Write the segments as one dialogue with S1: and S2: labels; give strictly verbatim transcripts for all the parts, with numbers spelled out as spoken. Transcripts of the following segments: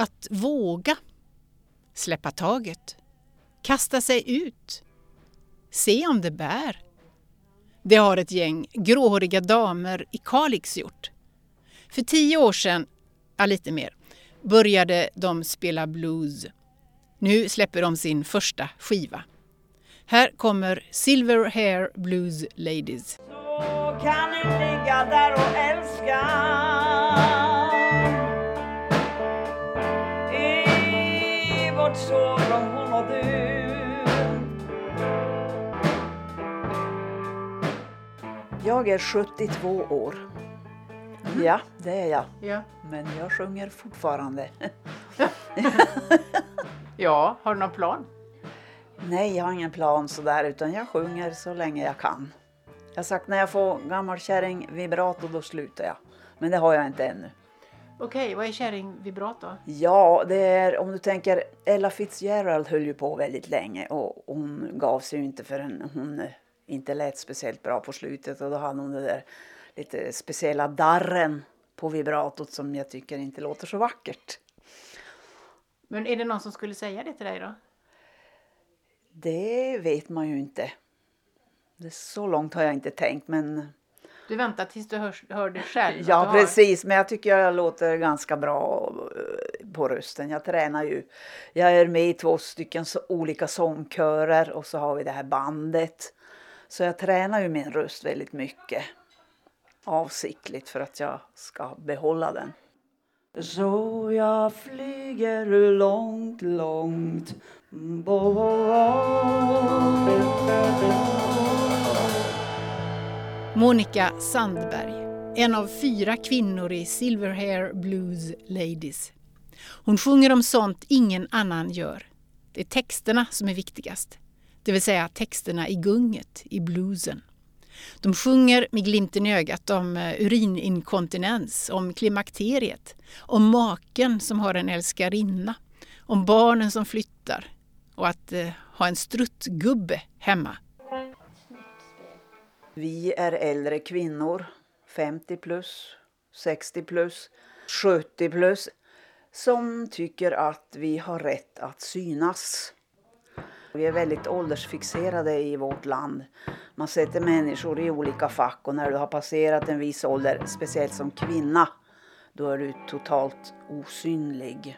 S1: Att våga. Släppa taget. Kasta sig ut. Se om det bär. Det har ett gäng gråhåriga damer i Kalix gjort. För tio år sedan, ja lite mer, började de spela blues. Nu släpper de sin första skiva. Här kommer Silver Hair Blues Ladies.
S2: Så kan ni ligga där och älska i vårt sovrum hon och du. Jag är sjuttiotvå år. Mm. Ja, det är jag.
S1: Ja.
S2: Men jag sjunger fortfarande.
S1: Ja, har du någon plan?
S2: Nej, jag har ingen plan sådär, utan jag sjunger så länge jag kan. Jag har sagt när jag får gammal kärring vibrato då slutar jag. Men det har jag inte ännu.
S1: Okej, vad är kärring vibrato?
S2: Ja, det är om du tänker Ella Fitzgerald höll ju på väldigt länge och hon gav sig ju inte förrän hon inte lät speciellt bra på slutet. Och då hade hon det där lite speciella darren på vibratot som jag tycker inte låter så vackert.
S1: Men är det någon som skulle säga det till dig då?
S2: Det vet man ju inte. Det är så långt har jag inte tänkt, men...
S1: Du väntar tills du hör, hör det själv?
S2: Ja,
S1: har...
S2: precis. Men jag tycker jag låter ganska bra på rösten. Jag tränar ju. Jag är med i två stycken så olika sångkörer och så har vi det här bandet. Så jag tränar ju min röst väldigt mycket. Avsiktligt för att jag ska behålla den. Så jag flyger långt, långt bort.
S1: Monica Sandberg, en av fyra kvinnor i Silver Hair Blues Ladies. Hon sjunger om sånt ingen annan gör. Det är texterna som är viktigast. Det vill säga texterna i gunget, i bluesen. De sjunger med glimten i ögat om urininkontinens, om klimakteriet, om maken som har en älskarinna, om barnen som flyttar och att eh, ha en struttgubbe hemma.
S2: Vi är äldre kvinnor, femtio plus, sextio plus, sjuttio plus, som tycker att vi har rätt att synas. Vi är väldigt åldersfixerade i vårt land. Man sätter människor i olika fack och när du har passerat en viss ålder, speciellt som kvinna, då är du totalt osynlig.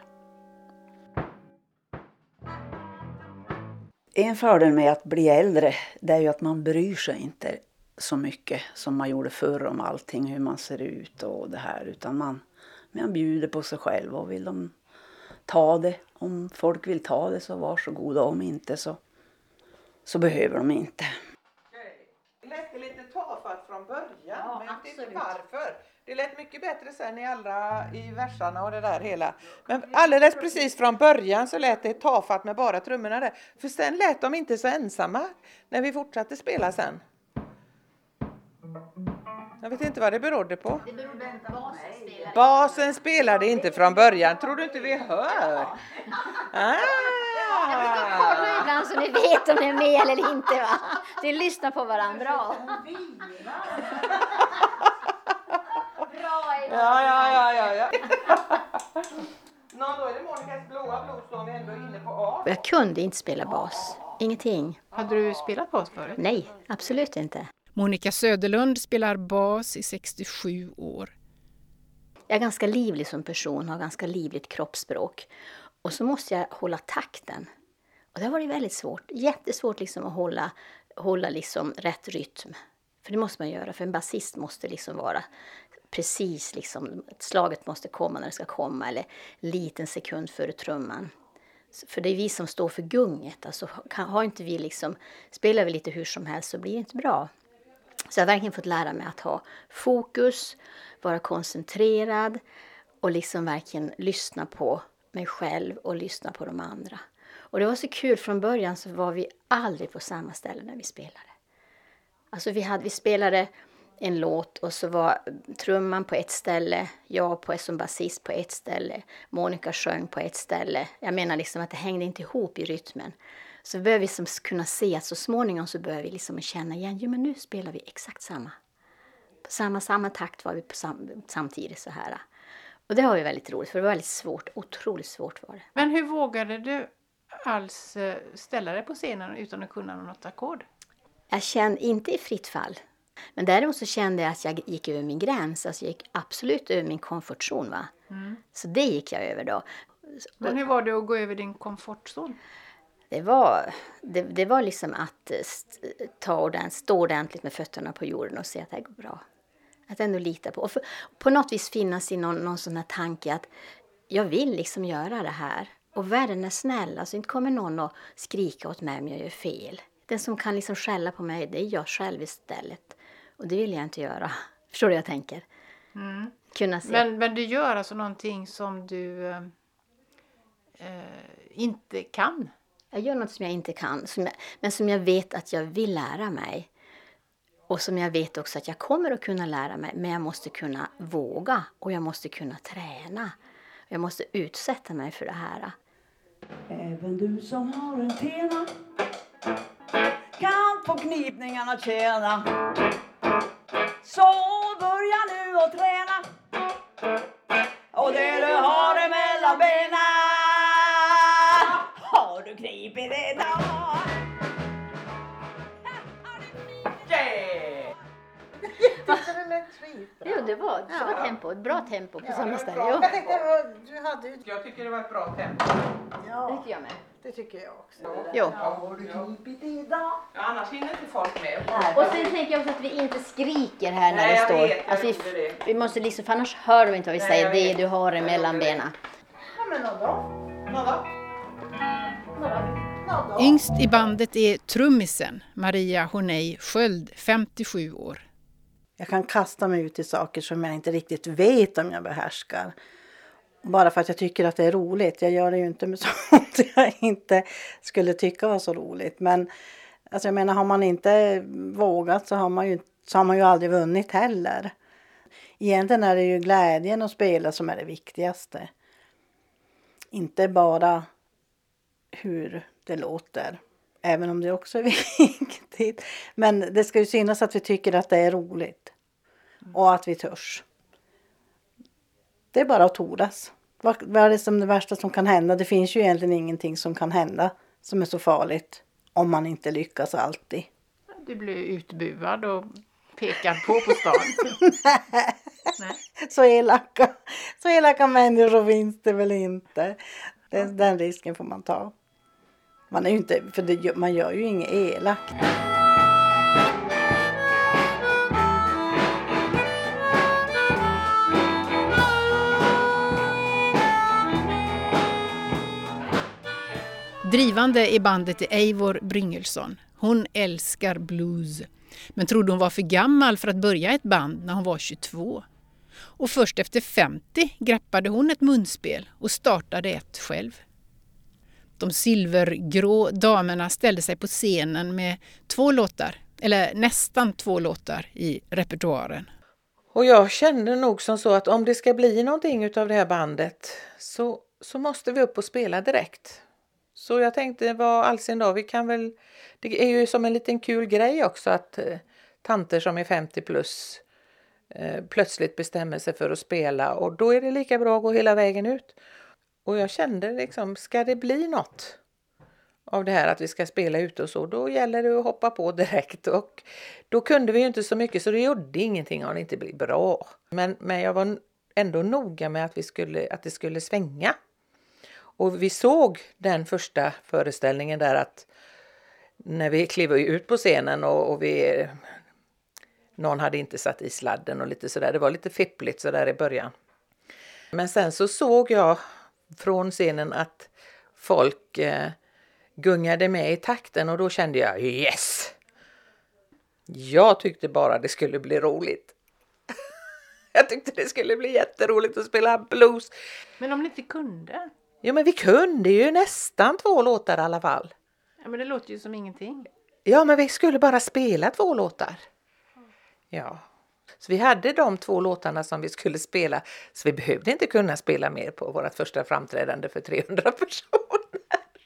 S2: En fördel med att bli äldre, det är ju att man bryr sig inte så mycket som man gjorde förr om allting, hur man ser ut och det här, utan man, man bjuder på sig själv och vill de ta det. Om folk vill ta det så varsågoda, om inte så, så behöver de inte.
S3: Det lät lite tafatt från början,
S4: ja,
S3: men jag vet inte
S4: absolut.
S3: varför. Det lät mycket bättre sen i alla i versarna och det där hela. Men alldeles precis från början så lät det tafatt med bara trummorna där. För sen lät de inte så ensamma när vi fortsatte spela sen. Jag vet inte vad det berodde på.
S4: Det berodde inte på basen spelade.
S3: Basen spelade inte från början. Tror du inte vi hör? Ah.
S4: Jag brukar kolla ibland så ni vet om ni är med eller inte, va? Så ni lyssnar på varandra. Bra,
S3: Ja, ja, ja, ja, ja. Nå, då är det Monikas blåa blod som vi ändå är inne på A.
S4: Jag kunde inte spela bas. Ingenting.
S1: Hade du spelat bas förut?
S4: Nej, absolut inte.
S1: Monica Söderlund spelar bas i sextiosju år.
S4: Jag är ganska livlig som person, har ganska livligt kroppsspråk. Och så måste jag hålla takten. Och det har varit väldigt svårt. Jättesvårt liksom att hålla, hålla liksom rätt rytm. För det måste man göra. För en basist måste liksom vara precis liksom. Slaget måste komma när det ska komma. Eller en liten sekund före trumman. För det är vi som står för gunget. Alltså kan, har inte vi liksom, spelar vi lite hur som helst så blir det inte bra. Så jag har verkligen fått lära mig att ha fokus. Vara koncentrerad. Och liksom verkligen lyssna på mig själv och lyssna på de andra. Och det var så kul, från början så var vi aldrig på samma ställe när vi spelade. Alltså vi, hade, vi spelade en låt och så var trumman på ett ställe, jag på som basist på ett ställe, Monica sjöng på ett ställe. Jag menar liksom att det hängde inte ihop i rytmen. Så började vi liksom kunna se att så småningom så började vi liksom känna igen, jo men nu spelar vi exakt samma. På samma, samma takt var vi på sam, samtidigt så här. Och det har vi väldigt roligt, för det var väldigt svårt, otroligt svårt var det.
S1: Men hur vågade du alls eh, ställa dig på scenen utan att kunna något ackord?
S4: Jag kände inte i fritt fall. Men däremot så kände jag att jag gick över min gräns. Alltså jag gick absolut över min komfortzon, va. Mm. Så det gick jag över då.
S1: Men hur var det att gå över din komfortzon?
S4: Det var, det, det var liksom att st- ta ordent, stå ordentligt med fötterna på jorden och se att det går bra. Att ändå lita på. Och för, på något vis finnas i någon, någon sån här tanke att jag vill liksom göra det här. Och världen är snäll. Alltså inte kommer någon att skrika åt mig om jag gör fel. Den som kan liksom skälla på mig, det är jag själv istället. Och det vill jag inte göra. Förstår du vad jag tänker?
S1: Mm.
S4: Kunna se.
S1: Men, men du gör alltså någonting som du eh, eh, inte kan?
S4: Jag gör något som jag inte kan. Som jag, men som jag vet att jag vill lära mig. Och som jag vet också att jag kommer att kunna lära mig. Men jag måste kunna våga. Och jag måste kunna träna. Jag måste utsätta mig för det här.
S2: Även du som har en tena kan få knipningarna tjäna. Så börja nu att träna. Och det du har emellan benen har du knipit idag.
S3: Yeah! Det lät skitbra.
S4: Jo, det var, det var
S3: Ja.
S4: tempo. Ett bra tempo på
S3: Ja,
S4: samma
S3: det var
S4: ställe.
S3: bra.
S4: Jo,
S3: Jag tänkte, du hade ju... Jag tycker det var ett bra tempo.
S4: det
S3: Ja,
S4: tycker jag med.
S3: det tycker jag också.
S4: Jo.
S2: Har du knipit idag?
S3: Ja, annars hinner inte folk med.
S4: Och sen tänker jag också att vi inte skriker här när
S3: Nej,
S4: det
S3: jag
S4: står.
S3: vet, jag
S4: Alltså,
S3: gjorde
S4: vi,
S3: det.
S4: vi måste liksom, för annars hör de inte vad vi
S3: Nej,
S4: säger.
S3: jag
S4: Det
S3: vet.
S4: du har
S3: Jag
S4: mellan
S3: gjorde det.
S4: benen.
S3: Ja, men nådå? Nådå? Nådå?
S1: Yngst i bandet är trummisen Maria Horney Sköld, femtiosju år.
S5: Jag kan kasta mig ut i saker som jag inte riktigt vet om jag behärskar. Bara för att jag tycker att det är roligt. Jag gör det ju inte med sånt jag inte skulle tycka var så roligt. Men alltså jag menar, har man inte vågat så har man ju, så har man ju aldrig vunnit heller. Egentligen är det ju glädjen att spela som är det viktigaste. Inte bara hur det låter. Även om det också är viktigt. Men det ska ju synas att vi tycker att det är roligt. Och att vi törs. Det är bara att tordas. Vad, vad är det som det värsta som kan hända? Det finns ju egentligen ingenting som kan hända som är så farligt. Om man inte lyckas alltid.
S1: Du blir utbuad och pekad på på stan.
S5: Nej. Så elaka. Så elaka människor finns det väl inte. Den, den risken får man ta. Man är ju inte, för det, man gör ju inget elakt.
S1: Drivande i bandet är Eivor Bryngelsson. Hon älskar blues. Men trodde hon var för gammal för att börja ett band när hon var tjugotvå. Och först efter femtio greppade hon ett munspel och startade ett själv. De silvergrå damerna ställde sig på scenen med två låtar, eller nästan två låtar i repertoaren.
S3: Och jag kände nog som så att om det ska bli någonting utav det här bandet så, så måste vi upp och spela direkt. Så jag tänkte, vad allsin då, vi kan väl, det är ju som en liten kul grej också att eh, tanter som är femtio plus eh, plötsligt bestämmer sig för att spela, och då är det lika bra att gå hela vägen ut. Och jag kände liksom, ska det bli något av det här att vi ska spela ute och så, då gäller det att hoppa på direkt. Och då kunde vi ju inte så mycket, så det gjorde ingenting om det inte blir bra. Men, men jag var ändå noga med att, vi skulle, att det skulle svänga. Och vi såg den första föreställningen där att när vi klev ut på scenen och, och vi, någon hade inte satt i sladden och lite sådär. Det var lite fippligt sådär i början. Men sen så såg jag från scenen att folk eh, gungade med i takten, och då kände jag yes! Jag tyckte bara det skulle bli roligt. Jag tyckte det skulle bli jätteroligt att spela blues.
S1: Men om ni inte kunde?
S3: Ja, men vi kunde ju nästan två låtar i alla fall.
S1: Ja, men det låter ju som ingenting.
S3: Ja, men vi skulle bara spela två låtar. Ja. Så vi hade de två låtarna som vi skulle spela. Så vi behövde inte kunna spela mer på vårt första framträdande för trehundra personer.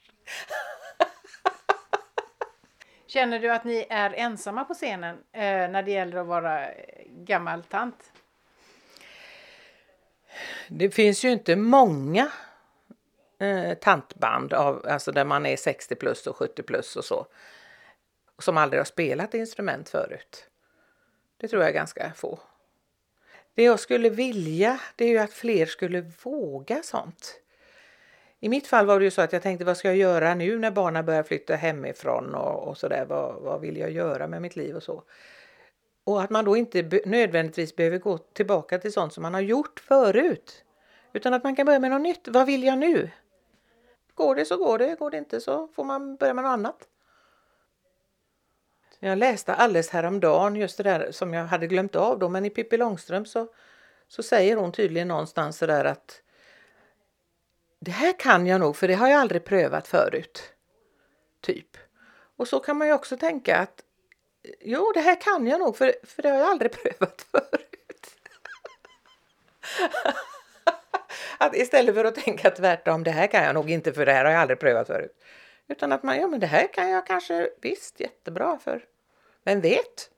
S1: Känner du att ni är ensamma på scenen eh, när det gäller att vara gammal tant?
S3: Det finns ju inte många eh, tantband av, alltså där man är sextio plus och sjuttio plus och så, som aldrig har spelat instrument förut. Det tror jag är ganska få. Det jag skulle vilja, det är ju att fler skulle våga sånt. I mitt fall var det ju så att jag tänkte, vad ska jag göra nu när barnen börjar flytta hemifrån och, och sådär, vad, vad vill jag göra med mitt liv och så. Och att man då inte be- nödvändigtvis behöver gå tillbaka till sånt som man har gjort förut. Utan att man kan börja med något nytt. Vad vill jag nu? Går det så går det, går det inte så får man börja med något annat. Jag läste alldeles häromdagen just det där som jag hade glömt av då, men i Pippi Långstrump så, så säger hon tydligen någonstans så där att det här kan jag nog, för det har jag aldrig prövat förut. Typ. Och så kan man ju också tänka att jo, det här kan jag nog, för, för det har jag aldrig prövat förut. Att istället för att tänka tvärtom, det här kan jag nog inte, för det här har jag aldrig prövat förut. Utan att man, ja men det här kan jag kanske visst jättebra för. Vem vet?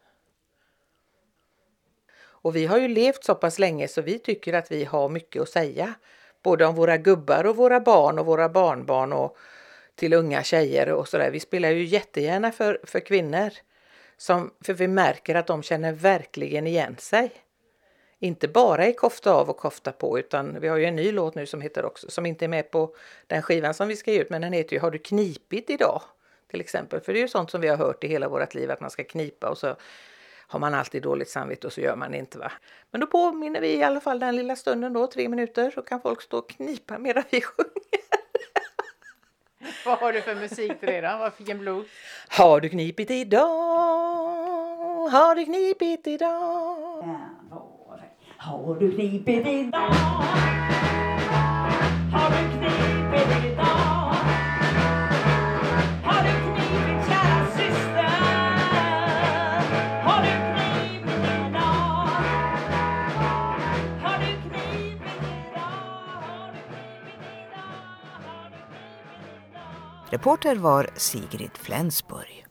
S3: Och vi har ju levt så pass länge så vi tycker att vi har mycket att säga. Både om våra gubbar och våra barn och våra barnbarn och till unga tjejer och sådär. Vi spelar ju jättegärna för, för kvinnor. Som, för vi märker att de känner verkligen igen sig. Inte bara i kofta av och kofta på, utan vi har ju en ny låt nu som heter också, som inte är med på den skivan som vi ska ge ut, men den heter ju Har du knipit idag? Till exempel, för det är ju sånt som vi har hört i hela vårt liv, att man ska knipa och så har man alltid dåligt samvete och så gör man det inte, va. Men då påminner vi i alla fall den lilla stunden då, tre minuter, så kan folk stå och knipa medan vi sjunger.
S1: Vad har du för musik till det då? Vad fick en blues?
S3: Har du knipit idag? Har du knipit idag?
S6: Har du knipit idag? Har du knipit idag? Har du knipit, kära syster? Har du knipit idag? Har du knipit idag? Har du knipit idag? Har du knipit idag?
S7: Reporter var Sigrid Flensburg.